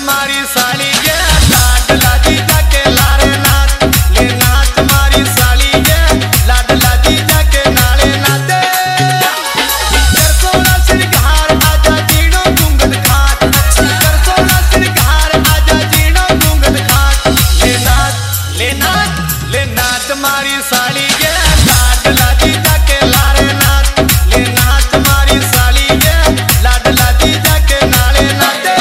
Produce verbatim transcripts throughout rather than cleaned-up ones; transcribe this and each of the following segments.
मारी साली गे लाडला जीजा के लारे नाच ले नाच मारी साली गे लाडला जीजा के नाले नाचे कर सोना सिरघार आजा जीणो घूंघट खाट कर सोना सिरघार आजा जीणो घूंघट खाट ले नाच ले नाच ले नाच मारी साली गे लाडला जीजा के लारे नाच ले नाच मारी साली गे लाडला जीजा के नाले नाचे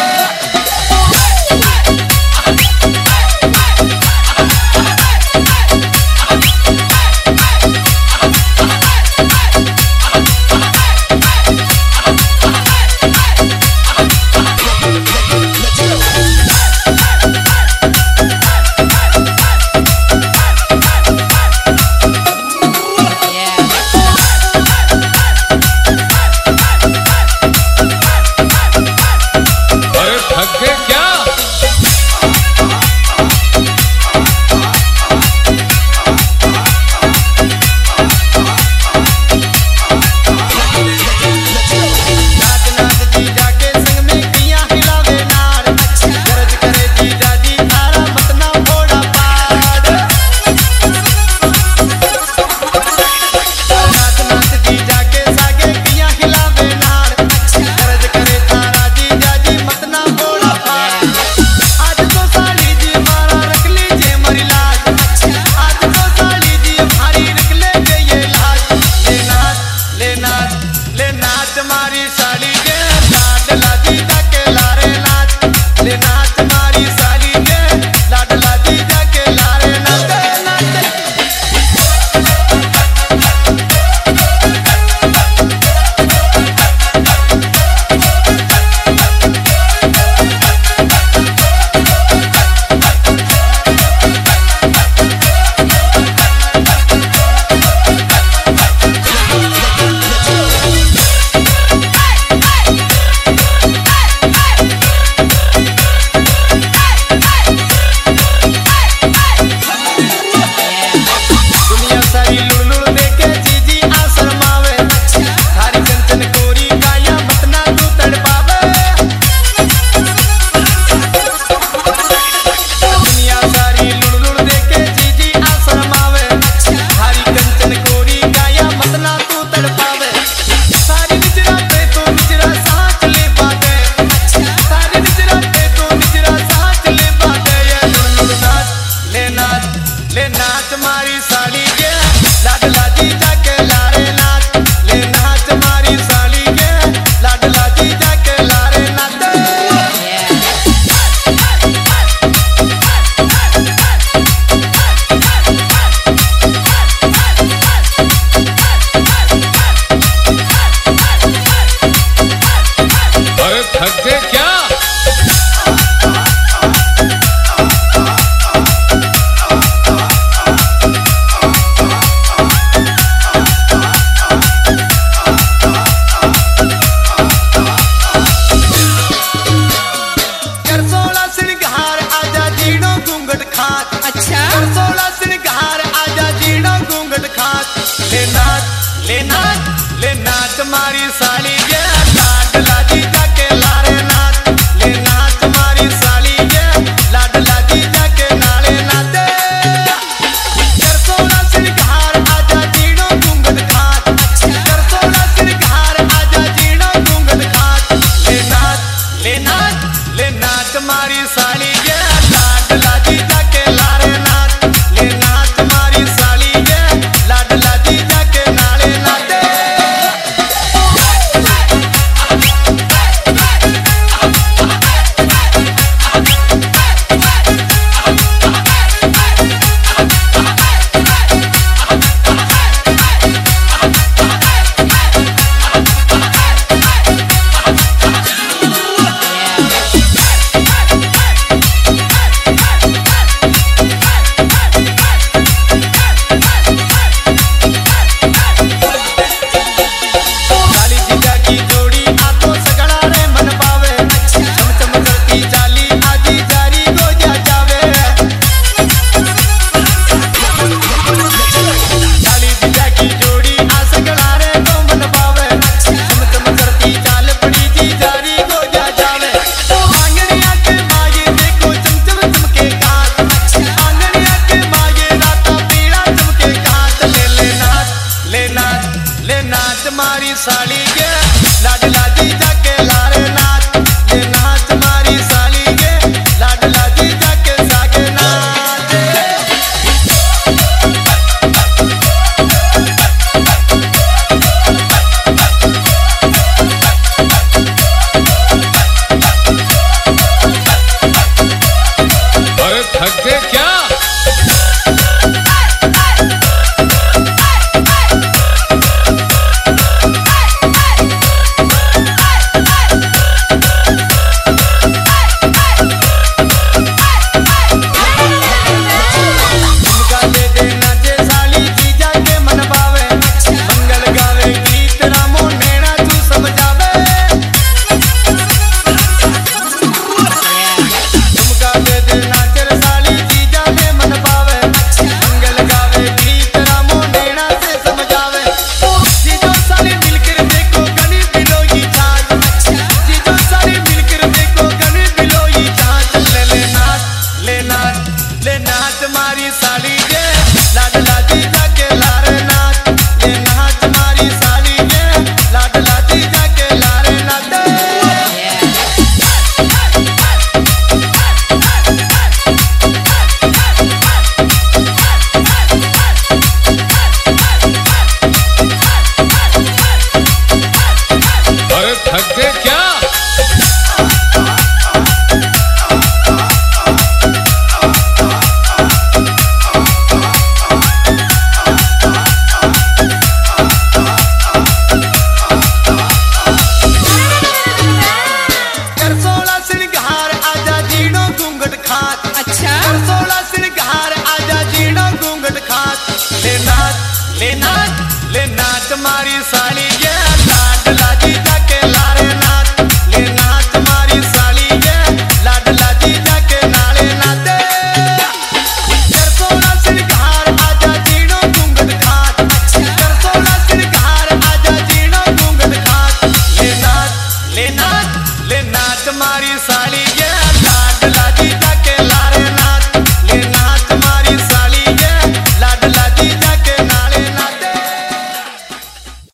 मारी साली गे लाडला जीजा के लारे नाच ले नाच मारी साली गे लाडला जीजा के लारे नाचे नाचे ले नाच मारी साली गे लाडला जीजा के लारे नाच ले नाच मारी साली गे लाडला जीजा के लारे नाचे अरे थक गए क्या? अच्छा सोला सिरघार आजा जीणो घूंघट खाट ले नाच ले नाच ले नाच मारी साली गे लाडला जीजा के लारे नाच ले नाच मारी साली गे लाडला जीजा के नाले नाचे कर सोला सिरघार आजा जीणो घूंघट खाट कर सोला सिरघार आजा जीणो घूंघट खाट ले नाच ले नाच ले नाच मारी साली